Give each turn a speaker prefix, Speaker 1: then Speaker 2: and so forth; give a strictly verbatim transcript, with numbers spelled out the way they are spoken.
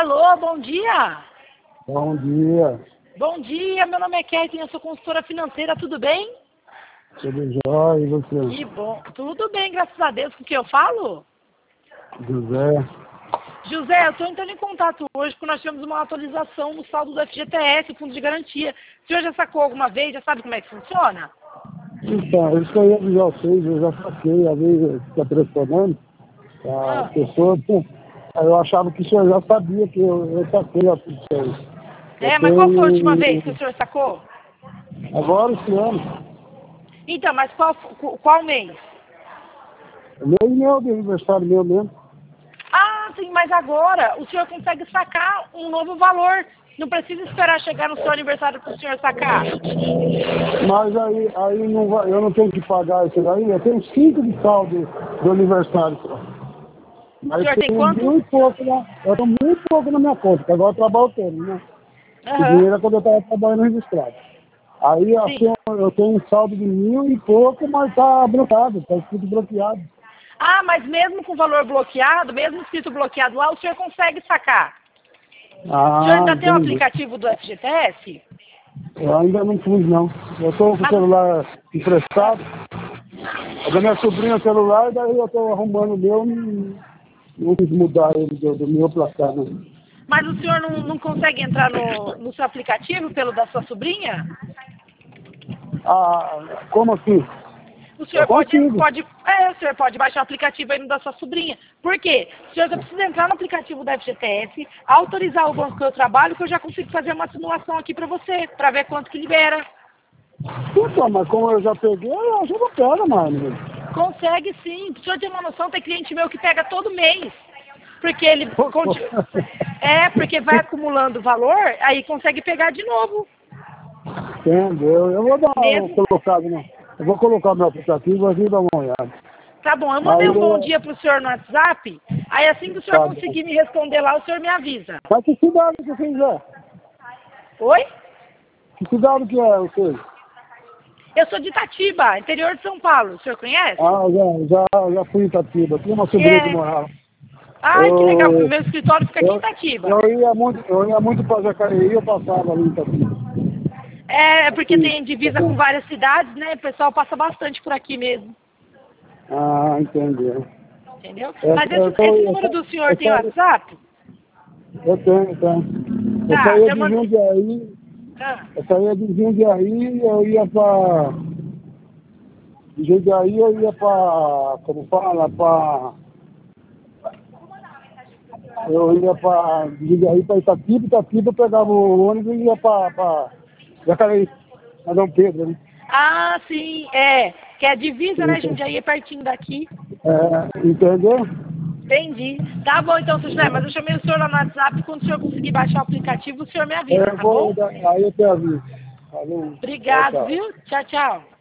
Speaker 1: Alô, bom dia.
Speaker 2: Bom dia.
Speaker 1: Bom dia, meu nome é Kathleen, eu sou consultora financeira, tudo bem?
Speaker 2: Tudo jóia, e você?
Speaker 1: Que bom. Tudo bem, graças a Deus. Com o que eu falo?
Speaker 2: José.
Speaker 1: José, eu estou entrando em contato hoje porque nós tivemos uma atualização no saldo do F G T S, o Fundo de Garantia. O senhor já sacou alguma vez? Já sabe como é que funciona?
Speaker 2: Então, isso aí eu já sei, eu já saquei, às vezes fica pressionando a
Speaker 1: Ah,
Speaker 2: pessoa. Eu achava que o senhor já sabia que eu, eu saquei a função. Eu
Speaker 1: é, mas qual foi a última vez que o
Speaker 2: tenho.
Speaker 1: senhor sacou?
Speaker 2: Agora esse ano.
Speaker 1: Então, mas qual, qual mês?
Speaker 2: Meu meu de aniversário meu mesmo.
Speaker 1: Ah, sim, mas agora o senhor consegue sacar um novo valor. Não precisa esperar chegar no seu aniversário para o senhor sacar.
Speaker 2: Mas aí, aí não vai, eu não tenho que pagar isso daí, eu tenho cinco de saldo do aniversário só.
Speaker 1: O
Speaker 2: Mas
Speaker 1: senhor tem
Speaker 2: tem
Speaker 1: quanto?
Speaker 2: muito pouco, na, eu tenho muito pouco na minha conta, que agora eu trabalho todo, né? O
Speaker 1: Aham,
Speaker 2: dinheiro é quando eu estava trabalhando registrado. Aí assim,
Speaker 1: sim.
Speaker 2: eu tenho um saldo de mil e pouco, mas está bloqueado, está escrito bloqueado.
Speaker 1: Ah, mas mesmo com o valor bloqueado, mesmo escrito bloqueado lá, o senhor consegue sacar. O senhor
Speaker 2: Ah,
Speaker 1: ainda tem o
Speaker 2: entendi.
Speaker 1: aplicativo do F G T S?
Speaker 2: Eu ainda não pus não. Eu estou com o
Speaker 1: Mas,
Speaker 2: celular emprestado. É da minha sobrinha o celular, daí eu estou arrumando o meu, não, não quis mudar ele do, do meu pra cá, né?
Speaker 1: mas o senhor não, não consegue entrar no, no seu aplicativo pelo da sua sobrinha?
Speaker 2: Ah, como assim?
Speaker 1: O
Speaker 2: Eu
Speaker 1: senhor pode,
Speaker 2: consigo.
Speaker 1: pode, é, o senhor pode baixar o aplicativo aí no da sua sobrinha. Por quê? O senhor só precisa entrar no aplicativo da F G T S, autorizar o banco que eu trabalho, que eu já consigo fazer uma simulação aqui pra você, pra ver quanto que libera.
Speaker 2: Então, mas como eu já peguei, eu já não pego mais, né?
Speaker 1: Consegue sim. O senhor tem uma noção, tem cliente meu que pega todo mês. Porque ele conti- é, porque vai acumulando valor, aí consegue pegar de novo.
Speaker 2: Entendeu? Eu vou dar uma
Speaker 1: Mesmo.
Speaker 2: colocada, né? Eu vou colocar meu aplicativo e dar uma olhada.
Speaker 1: Tá bom, eu mandei
Speaker 2: Aí
Speaker 1: um bom
Speaker 2: eu.
Speaker 1: dia pro senhor no WhatsApp. Aí assim que o senhor
Speaker 2: Tá bom.
Speaker 1: conseguir me responder lá, o senhor me avisa.
Speaker 2: Mas que cidade que você é?
Speaker 1: Oi?
Speaker 2: Que cidade que é você?
Speaker 1: Eu sou de Itatiba, interior de São Paulo. O senhor conhece?
Speaker 2: Ah, já, já, já fui em Itatiba. Tinha uma sobrinha que
Speaker 1: É.
Speaker 2: morava.
Speaker 1: Ai, que legal.
Speaker 2: Eu,
Speaker 1: Meu escritório fica aqui em
Speaker 2: eu,
Speaker 1: Itatiba.
Speaker 2: eu ia muito, eu ia muito para Jacareí, eu passava ali em Itatiba.
Speaker 1: É, é porque
Speaker 2: Assim,
Speaker 1: tem
Speaker 2: tá
Speaker 1: divisa com
Speaker 2: bom.
Speaker 1: várias cidades, né? O pessoal passa bastante por aqui mesmo.
Speaker 2: Ah, entendeu.
Speaker 1: Entendeu?
Speaker 2: Eu,
Speaker 1: Mas esse,
Speaker 2: eu, tô,
Speaker 1: esse
Speaker 2: eu,
Speaker 1: número
Speaker 2: só-
Speaker 1: do senhor
Speaker 2: eu,
Speaker 1: tem
Speaker 2: só-
Speaker 1: WhatsApp?
Speaker 2: eu tenho, então. Eu
Speaker 1: Tá,
Speaker 2: saía
Speaker 1: eu
Speaker 2: de
Speaker 1: mandei.
Speaker 2: Jundiaí,
Speaker 1: Ah.
Speaker 2: eu saía de Jundiaí, eu ia para. De Jundiaí eu ia para. Como fala? Para. Eu ia para. De Jundiaí para Itatiba, Itatiba eu pegava o ônibus e ia para. Jacareí, para Dom Pedro, né?
Speaker 1: Ah, sim, é. Que é a divisa, né,
Speaker 2: Então,
Speaker 1: Jundiaí é pertinho daqui.
Speaker 2: é, entendeu?
Speaker 1: Entendi. Tá bom, então, seu José, mas eu chamei o senhor lá no WhatsApp. Quando o senhor conseguir baixar o aplicativo, o senhor me avisa,
Speaker 2: Eu
Speaker 1: tá
Speaker 2: vou,
Speaker 1: bom?
Speaker 2: aí eu te aviso. Falou, tchau,
Speaker 1: Obrigado,
Speaker 2: tchau.
Speaker 1: viu? Tchau, tchau.